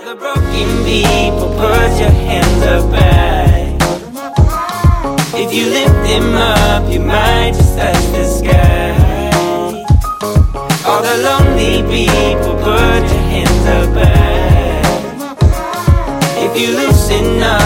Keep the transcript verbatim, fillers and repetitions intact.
The broken people, put your hands up high. If you lift them up, you might just touch the sky. All the lonely people, put your hands up high. If you loosen up,